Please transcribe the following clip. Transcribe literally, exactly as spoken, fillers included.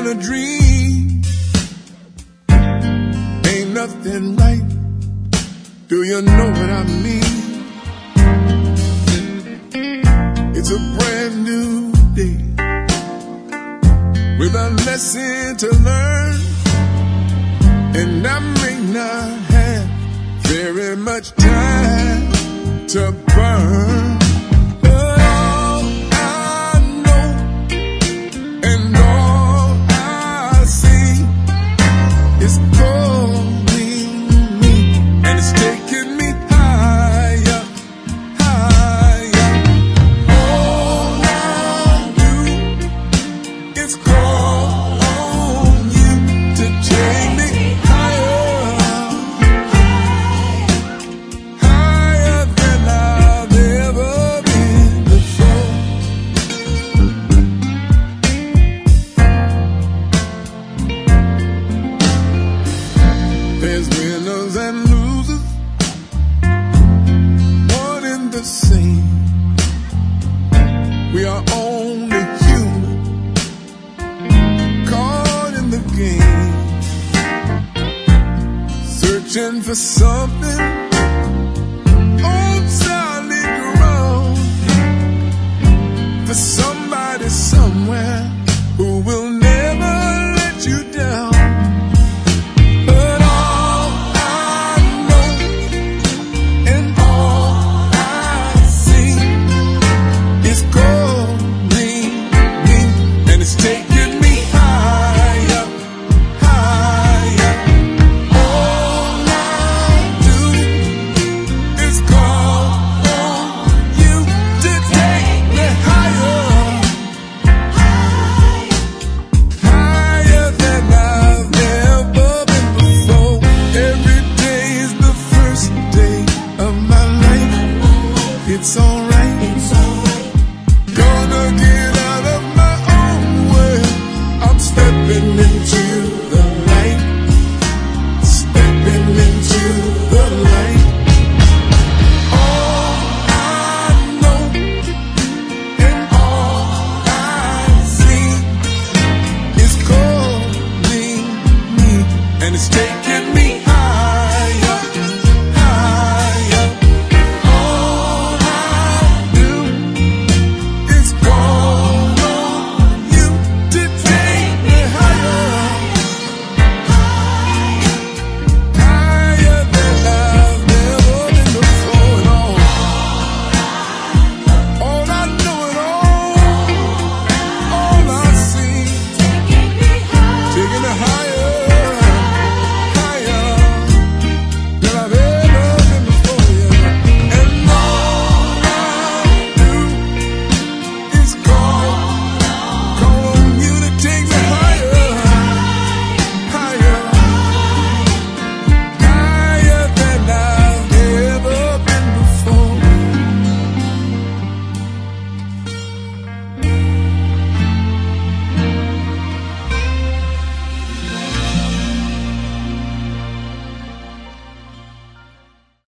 in a dream. Ain't nothing right. Do you know what I mean? It's a brand new day with a lesson to learn, and I may not have very much time to burn. But all I know and all I see is calling me, and it's taking me higher, higher. All I do is call on you to take me higher, higher than I've ever been before. There's winners and losers, one and the same. We are only human, caught in the game, searching for something on solid ground, for somebody somewhere who will never let you down. But all I know and all I see is calling me, and it's taking me higher, higher. All I do is call on you to take me higher, higher than I've ever been before. Every day is the first day of my life. It's alright.